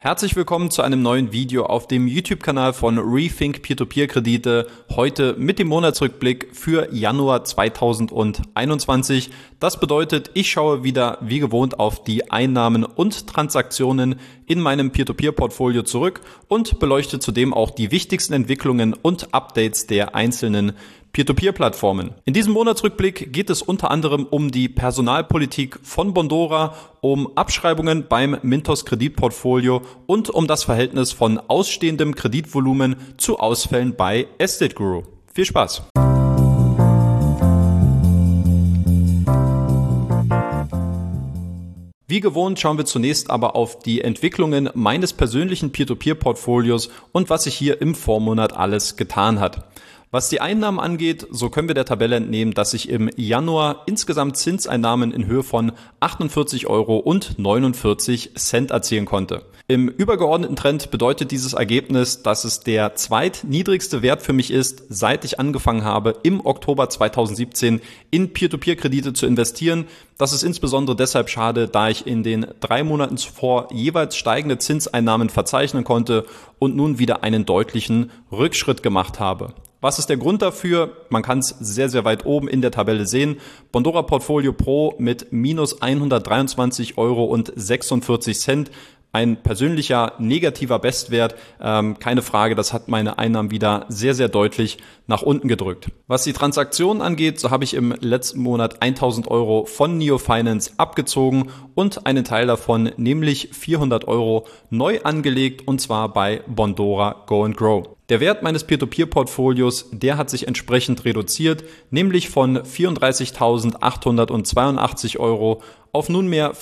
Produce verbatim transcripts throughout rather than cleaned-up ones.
Herzlich willkommen zu einem neuen Video auf dem YouTube-Kanal von Rethink Peer-to-Peer-Kredite. Heute mit dem Monatsrückblick für Januar zweitausendeinundzwanzig. Das bedeutet, ich schaue wieder wie gewohnt auf die Einnahmen und Transaktionen in meinem Peer-to-Peer-Portfolio zurück und beleuchte zudem auch die wichtigsten Entwicklungen und Updates der einzelnen Peer-to-Peer-Plattformen. In diesem Monatsrückblick geht es unter anderem um die Personalpolitik von Bondora, um Abschreibungen beim Mintos Kreditportfolio und um das Verhältnis von ausstehendem Kreditvolumen zu Ausfällen bei Estate Guru. Viel Spaß! Wie gewohnt schauen wir zunächst aber auf die Entwicklungen meines persönlichen Peer-to-Peer-Portfolios und was sich hier im Vormonat alles getan hat. Was die Einnahmen angeht, so können wir der Tabelle entnehmen, dass ich im Januar insgesamt Zinseinnahmen in Höhe von achtundvierzig Euro und neunundvierzig Cent erzielen konnte. Im übergeordneten Trend bedeutet dieses Ergebnis, dass es der zweitniedrigste Wert für mich ist, seit ich angefangen habe, im Oktober zweitausendsiebzehn in Peer-to-Peer-Kredite zu investieren. Das ist insbesondere deshalb schade, da ich in den drei Monaten zuvor jeweils steigende Zinseinnahmen verzeichnen konnte und nun wieder einen deutlichen Rückschritt gemacht habe. Was ist der Grund dafür? Man kann es sehr, sehr weit oben in der Tabelle sehen. Bondora Portfolio Pro mit minus hundertdreiundzwanzig Euro und sechsundvierzig Cent. Ein persönlicher negativer Bestwert, ähm, keine Frage, das hat meine Einnahmen wieder sehr, sehr deutlich nach unten gedrückt. Was die Transaktionen angeht, so habe ich im letzten Monat tausend Euro von Neo Finance abgezogen und einen Teil davon, nämlich vierhundert Euro, neu angelegt und zwar bei Bondora Go and Grow. Der Wert meines Peer-to-Peer-Portfolios, der hat sich entsprechend reduziert, nämlich von vierunddreißigtausendachthundertzweiundachtzig Euro auf nunmehr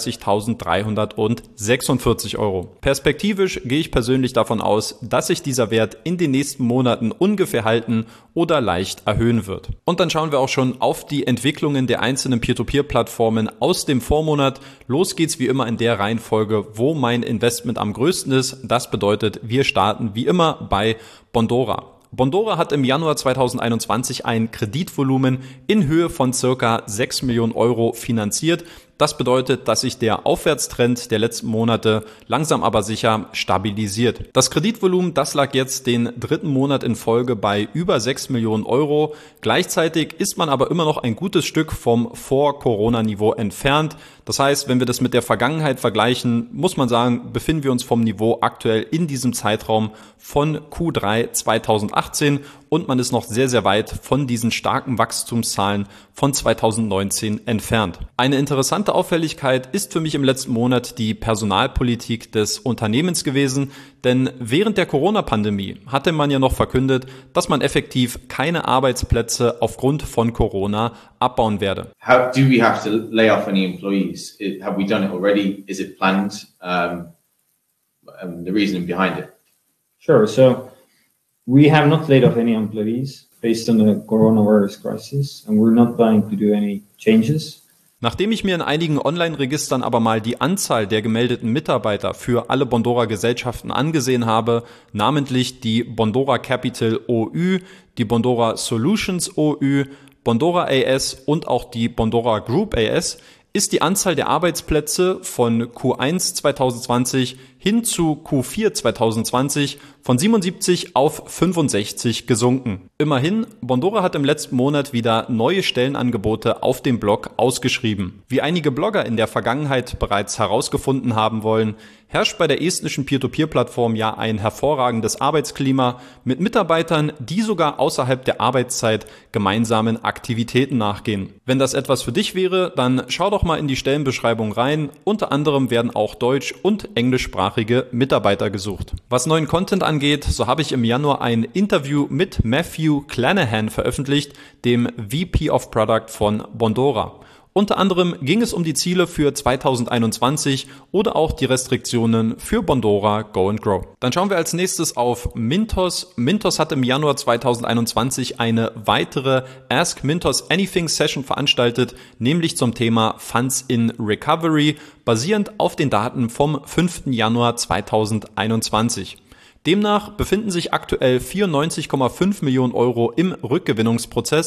vierunddreißigtausenddreihundertsechsundvierzig Euro. Perspektivisch gehe ich persönlich davon aus, dass sich dieser Wert in den nächsten Monaten ungefähr halten oder leicht erhöhen wird. Und dann schauen wir auch schon auf die Entwicklungen der einzelnen Peer-to-Peer-Plattformen aus dem Vormonat. Los geht's wie immer in der Reihenfolge, wo mein Investment am größten ist. Das bedeutet, wir starten wie immer bei Bondora. Bondora hat im Januar zweitausendeinundzwanzig ein Kreditvolumen in Höhe von circa sechs Millionen Euro finanziert. Das bedeutet, dass sich der Aufwärtstrend der letzten Monate langsam aber sicher stabilisiert. Das Kreditvolumen, das lag jetzt den dritten Monat in Folge bei über sechs Millionen Euro. Gleichzeitig ist man aber immer noch ein gutes Stück vom Vor-Corona-Niveau entfernt. Das heißt, wenn wir das mit der Vergangenheit vergleichen, muss man sagen, befinden wir uns vom Niveau aktuell in diesem Zeitraum von Q drei zweitausendachtzehn und man ist noch sehr, sehr weit von diesen starken Wachstumszahlen von zweitausendneunzehn entfernt. Eine interessante Auffälligkeit ist für mich im letzten Monat die Personalpolitik des Unternehmens gewesen, denn während der Corona-Pandemie hatte man ja noch verkündet, dass man effektiv keine Arbeitsplätze aufgrund von Corona abbauen werde. How do we have to lay off any employees? Have we done it already? Is it planned? Um, um, the reasoning behind it? Sure. So we have not laid off any employees based on the coronavirus crisis, and we're not planning to do any changes. Nachdem ich mir in einigen Online-Registern aber mal die Anzahl der gemeldeten Mitarbeiter für alle Bondora-Gesellschaften angesehen habe, namentlich die Bondora Capital O Ü, die Bondora Solutions O Ü, Bondora A S und auch die Bondora Group A S, ist die Anzahl der Arbeitsplätze von Q eins zweitausendzwanzig hin zu Q vier zweitausendzwanzig von siebenundsiebzig auf fünfundsechzig gesunken. Immerhin, Bondora hat im letzten Monat wieder neue Stellenangebote auf dem Blog ausgeschrieben. Wie einige Blogger in der Vergangenheit bereits herausgefunden haben wollen, herrscht bei der estnischen Peer-to-Peer-Plattform ja ein hervorragendes Arbeitsklima mit Mitarbeitern, die sogar außerhalb der Arbeitszeit gemeinsamen Aktivitäten nachgehen. Wenn das etwas für dich wäre, dann schau doch mal in die Stellenbeschreibung rein. Unter anderem werden auch deutsch- und englischsprachige Mitarbeiter gesucht. Was neuen Content angeht, so habe ich im Januar ein Interview mit Matthew Clanahan veröffentlicht, dem V P of Product von Bondora. Unter anderem ging es um die Ziele für zweitausendeinundzwanzig oder auch die Restriktionen für Bondora Go and Grow. Dann schauen wir als nächstes auf Mintos. Mintos hat im Januar zweitausendeinundzwanzig eine weitere Ask Mintos Anything Session veranstaltet, nämlich zum Thema Funds in Recovery, basierend auf den Daten vom fünften Januar zweitausendeinundzwanzig. Demnach befinden sich aktuell vierundneunzig Komma fünf Millionen Euro im Rückgewinnungsprozess,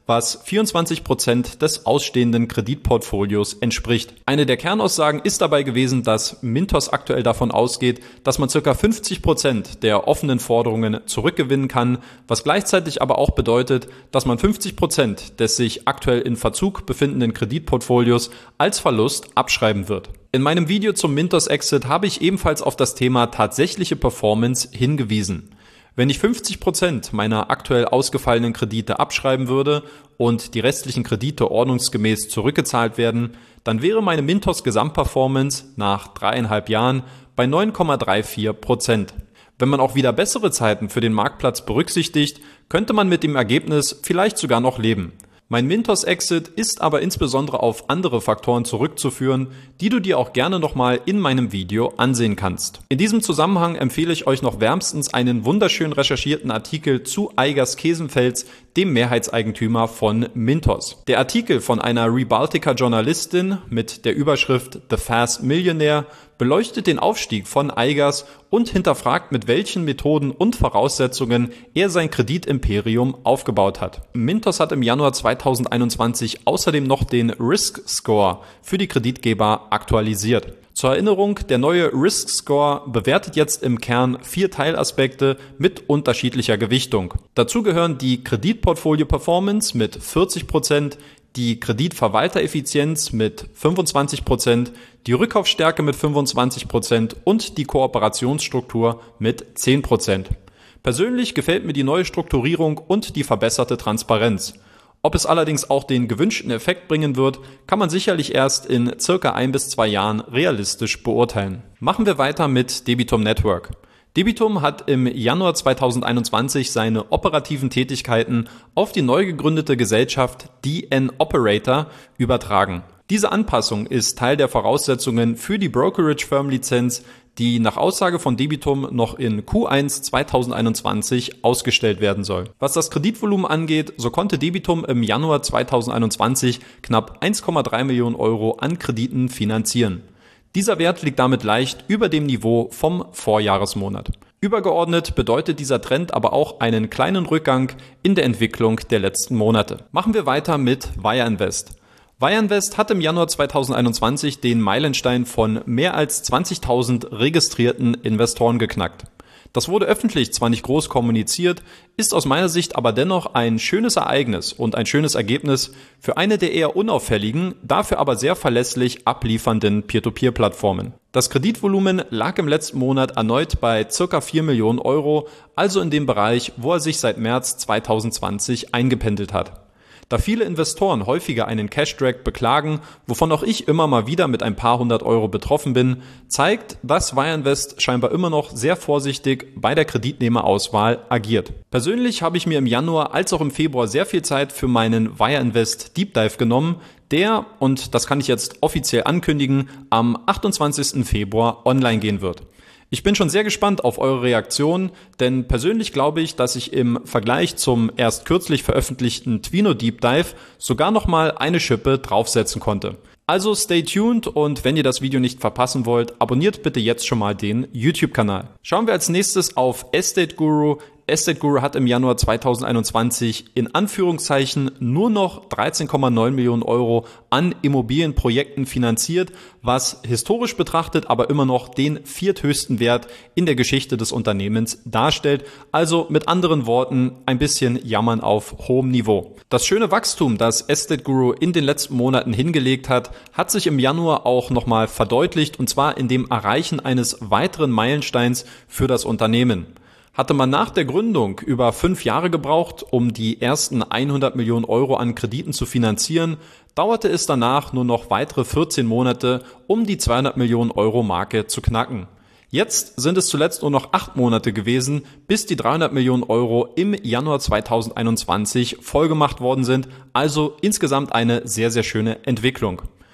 was vierundzwanzig Prozent des ausstehenden Kreditportfolios entspricht. Eine der Kernaussagen ist dabei gewesen, dass Mintos aktuell davon ausgeht, dass man ca. fünfzig Prozent der offenen Forderungen zurückgewinnen kann, was gleichzeitig aber auch bedeutet, dass man fünfzig Prozent des sich aktuell in Verzug befindenden Kreditportfolios als Verlust abschreiben wird. In meinem Video zum Mintos Exit habe ich ebenfalls auf das Thema tatsächliche Performance hingewiesen. Wenn ich fünfzig Prozent meiner aktuell ausgefallenen Kredite abschreiben würde und die restlichen Kredite ordnungsgemäß zurückgezahlt werden, dann wäre meine Mintos Gesamtperformance nach dreieinhalb Jahren bei neun Komma vierunddreißig Prozent. Wenn man auch wieder bessere Zeiten für den Marktplatz berücksichtigt, könnte man mit dem Ergebnis vielleicht sogar noch leben. Mein Mintos Exit ist aber insbesondere auf andere Faktoren zurückzuführen, die du dir auch gerne nochmal in meinem Video ansehen kannst. In diesem Zusammenhang empfehle ich euch noch wärmstens einen wunderschön recherchierten Artikel zu Aigars Kesenfels, dem Mehrheitseigentümer von Mintos. Der Artikel von einer Rebaltica-Journalistin mit der Überschrift The Fast Millionaire beleuchtet den Aufstieg von Aigars und hinterfragt, mit welchen Methoden und Voraussetzungen er sein Kreditimperium aufgebaut hat. Mintos hat im Januar zweitausendeinundzwanzig außerdem noch den Risk Score für die Kreditgeber aktualisiert. Zur Erinnerung, der neue Risk Score bewertet jetzt im Kern vier Teilaspekte mit unterschiedlicher Gewichtung. Dazu gehören die Kreditportfolio-Performance mit vierzig Prozent, die Kreditverwaltereffizienz mit fünfundzwanzig Prozent, die Rückkaufsstärke mit fünfundzwanzig Prozent und die Kooperationsstruktur mit zehn Prozent. Persönlich gefällt mir die neue Strukturierung und die verbesserte Transparenz. Ob es allerdings auch den gewünschten Effekt bringen wird, kann man sicherlich erst in circa ein bis zwei Jahren realistisch beurteilen. Machen wir weiter mit Debitum Network. Debitum hat im Januar zweitausendeinundzwanzig seine operativen Tätigkeiten auf die neu gegründete Gesellschaft D N Operator übertragen. Diese Anpassung ist Teil der Voraussetzungen für die Brokerage Firm Lizenz, die nach Aussage von Debitum noch in Q eins zweitausendeinundzwanzig ausgestellt werden soll. Was das Kreditvolumen angeht, so konnte Debitum im Januar zweitausendeinundzwanzig knapp eins Komma drei Millionen Euro an Krediten finanzieren. Dieser Wert liegt damit leicht über dem Niveau vom Vorjahresmonat. Übergeordnet bedeutet dieser Trend aber auch einen kleinen Rückgang in der Entwicklung der letzten Monate. Machen wir weiter mit Wire Invest. Wire Invest hat im Januar zweitausendeinundzwanzig den Meilenstein von mehr als zwanzigtausend registrierten Investoren geknackt. Das wurde öffentlich zwar nicht groß kommuniziert, ist aus meiner Sicht aber dennoch ein schönes Ereignis und ein schönes Ergebnis für eine der eher unauffälligen, dafür aber sehr verlässlich abliefernden Peer-to-Peer-Plattformen. Das Kreditvolumen lag im letzten Monat erneut bei ca. vier Millionen Euro, also in dem Bereich, wo er sich seit März zweitausendzwanzig eingependelt hat. Da viele Investoren häufiger einen Cash-Drag beklagen, wovon auch ich immer mal wieder mit ein paar hundert Euro betroffen bin, zeigt, dass Wire Invest scheinbar immer noch sehr vorsichtig bei der Kreditnehmerauswahl agiert. Persönlich habe ich mir im Januar als auch im Februar sehr viel Zeit für meinen Wire Invest Deep Dive genommen, der, und das kann ich jetzt offiziell ankündigen, am achtundzwanzigsten Februar online gehen wird. Ich bin schon sehr gespannt auf eure Reaktionen, denn persönlich glaube ich, dass ich im Vergleich zum erst kürzlich veröffentlichten Twino Deep Dive sogar nochmal eine Schippe draufsetzen konnte. Also stay tuned und wenn ihr das Video nicht verpassen wollt, abonniert bitte jetzt schon mal den YouTube-Kanal. Schauen wir als nächstes auf Estate Guru. Estate Guru hat im Januar zweitausendeinundzwanzig in Anführungszeichen nur noch dreizehn Komma neun Millionen Euro an Immobilienprojekten finanziert, was historisch betrachtet aber immer noch den vierthöchsten Wert in der Geschichte des Unternehmens darstellt. Also mit anderen Worten ein bisschen jammern auf hohem Niveau. Das schöne Wachstum, das Estate Guru in den letzten Monaten hingelegt hat, hat sich im Januar auch nochmal verdeutlicht, und zwar in dem Erreichen eines weiteren Meilensteins für das Unternehmen. Hatte man nach der Gründung über fünf Jahre gebraucht, um die ersten hundert Millionen Euro an Krediten zu finanzieren, dauerte es danach nur noch weitere vierzehn Monate, um die zweihundert Millionen Euro Marke zu knacken. Jetzt sind es zuletzt nur noch acht Monate gewesen, bis die dreihundert Millionen Euro im Januar zweitausendeinundzwanzig vollgemacht worden sind, also insgesamt eine sehr, sehr schöne Entwicklung.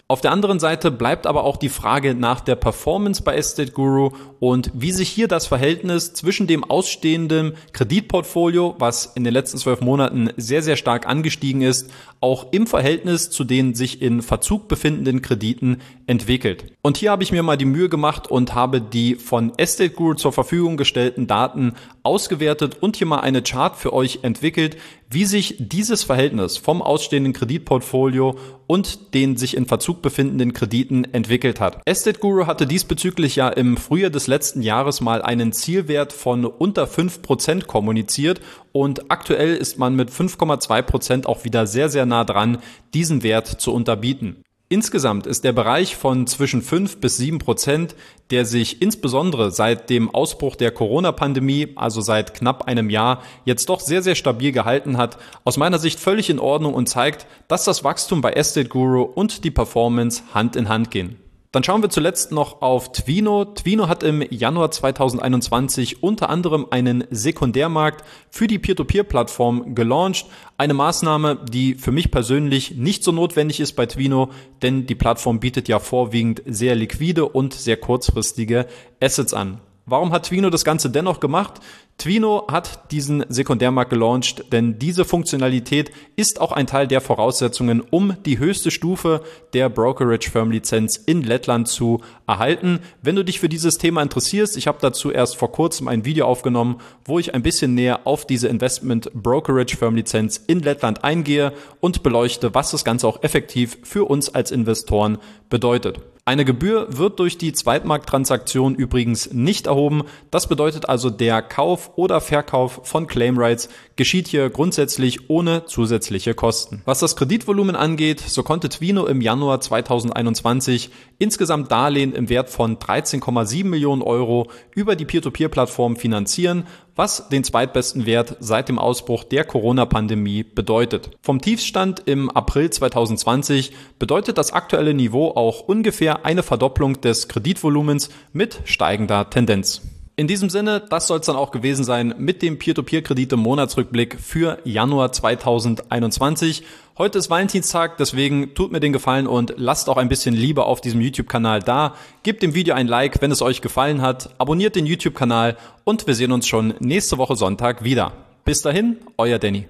Auf der anderen Seite bleibt aber auch die Frage nach der Performance bei Estate Guru und wie sich hier das Verhältnis zwischen dem ausstehenden Kreditportfolio, was in den letzten zwölf Monaten sehr, sehr stark angestiegen ist, auch im Verhältnis zu den sich in Verzug befindenden Krediten entwickelt. Und hier habe ich mir mal die Mühe gemacht und habe die von Estate Guru zur Verfügung gestellten Daten ausgewertet und hier mal eine Chart für euch entwickelt, wie sich dieses Verhältnis vom ausstehenden Kreditportfolio und den sich in Verzug befindenden Krediten entwickelt hat. Estate Guru hatte diesbezüglich ja im Frühjahr des letzten Jahres mal einen Zielwert von unter fünf Prozent kommuniziert und aktuell ist man mit fünf Komma zwei Prozent auch wieder sehr, sehr nah dran, diesen Wert zu unterbieten. Insgesamt ist der Bereich von zwischen fünf bis sieben Prozent, der sich insbesondere seit dem Ausbruch der Corona-Pandemie, also seit knapp einem Jahr, jetzt doch sehr, sehr stabil gehalten hat, aus meiner Sicht völlig in Ordnung und zeigt, dass das Wachstum bei Estate Guru und die Performance Hand in Hand gehen. Dann schauen wir zuletzt noch auf Twino. Twino hat im Januar zweitausendeinundzwanzig unter anderem einen Sekundärmarkt für die Peer-to-Peer-Plattform gelauncht. Eine Maßnahme, die für mich persönlich nicht so notwendig ist bei Twino, denn die Plattform bietet ja vorwiegend sehr liquide und sehr kurzfristige Assets an. Warum hat Twino das Ganze dennoch gemacht? Twino hat diesen Sekundärmarkt gelauncht, denn diese Funktionalität ist auch ein Teil der Voraussetzungen, um die höchste Stufe der Brokerage-Firm-Lizenz in Lettland zu erhalten. Wenn du dich für dieses Thema interessierst, ich habe dazu erst vor kurzem ein Video aufgenommen, wo ich ein bisschen näher auf diese Investment-Brokerage-Firm-Lizenz in Lettland eingehe und beleuchte, was das Ganze auch effektiv für uns als Investoren bedeutet. Eine Gebühr wird durch die Zweitmarkttransaktion übrigens nicht erhoben. Das bedeutet also, der Kauf oder Verkauf von Claim Rights geschieht hier grundsätzlich ohne zusätzliche Kosten. Was das Kreditvolumen angeht, so konnte Twino im Januar zweitausendeinundzwanzig insgesamt Darlehen im Wert von dreizehn Komma sieben Millionen Euro über die Peer-to-Peer-Plattform finanzieren, was den zweitbesten Wert seit dem Ausbruch der Corona-Pandemie bedeutet. Vom Tiefstand im April zweitausendzwanzig bedeutet das aktuelle Niveau auch ungefähr eine Verdopplung des Kreditvolumens mit steigender Tendenz. In diesem Sinne, das soll es dann auch gewesen sein mit dem Peer-to-Peer-Kredite-Monatsrückblick für Januar zweitausendeinundzwanzig. Heute ist Valentinstag, deswegen tut mir den Gefallen und lasst auch ein bisschen Liebe auf diesem YouTube-Kanal da. Gebt dem Video ein Like, wenn es euch gefallen hat, abonniert den YouTube-Kanal und wir sehen uns schon nächste Woche Sonntag wieder. Bis dahin, euer Danny.